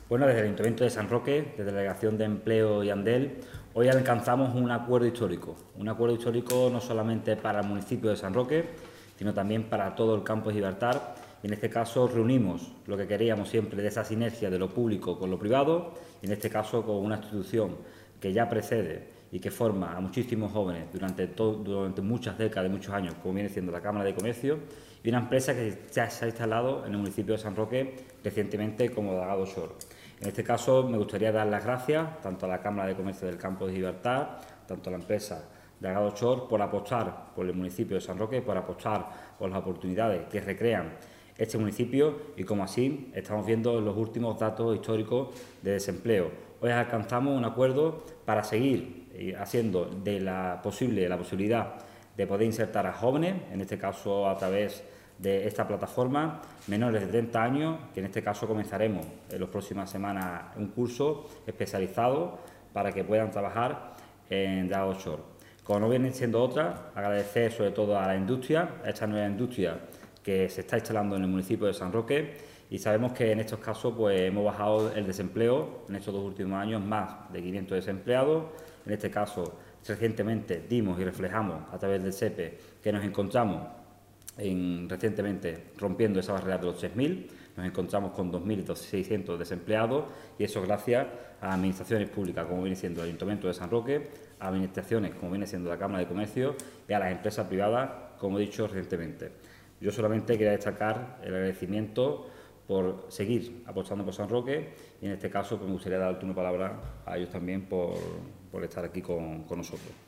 Bueno, desde el Ayuntamiento de San Roque, desde la Delegación de Empleo y Andel, hoy alcanzamos un acuerdo histórico no solamente para el municipio de San Roque, sino también para todo el campo de Gibraltar. Y en este caso reunimos lo que queríamos siempre de esa sinergia de lo público con lo privado, y en este caso con una institución que ya precede y que forma a muchísimos jóvenes durante muchas décadas, muchos años, como viene siendo la Cámara de Comercio, y una empresa que ya se ha instalado en el municipio de San Roque recientemente como Dragado Shore. En este caso me gustaría dar las gracias tanto a la Cámara de Comercio del Campo de Gibraltar, tanto a la empresa Dragado Shore por apostar por el municipio de San Roque, por apostar por las oportunidades que recrean este municipio y como así estamos viendo los últimos datos históricos de desempleo. Hoy alcanzamos un acuerdo para seguir haciendo de la posibilidad de poder insertar a jóvenes, en este caso a través de esta plataforma, menores de 30 años, que en este caso comenzaremos en las próximas semanas un curso especializado para que puedan trabajar en Dragado Shore. Como no viene siendo otra, agradecer sobre todo a la industria, a esta nueva industria que se está instalando en el municipio de San Roque, y sabemos que en estos casos pues hemos bajado el desempleo en estos 2 últimos años, más de 500 desempleados. En este caso, recientemente dimos y reflejamos a través del SEPE que nos encontramos recientemente rompiendo esa barrera de los 3.000, nos encontramos con 2.600 desempleados, y eso gracias a administraciones públicas como viene siendo el Ayuntamiento de San Roque, a administraciones como viene siendo la Cámara de Comercio y a las empresas privadas, como he dicho recientemente. Yo solamente quería destacar el agradecimiento por seguir apostando por San Roque, y en este caso pues me gustaría dar la última palabra a ellos también por estar aquí con nosotros.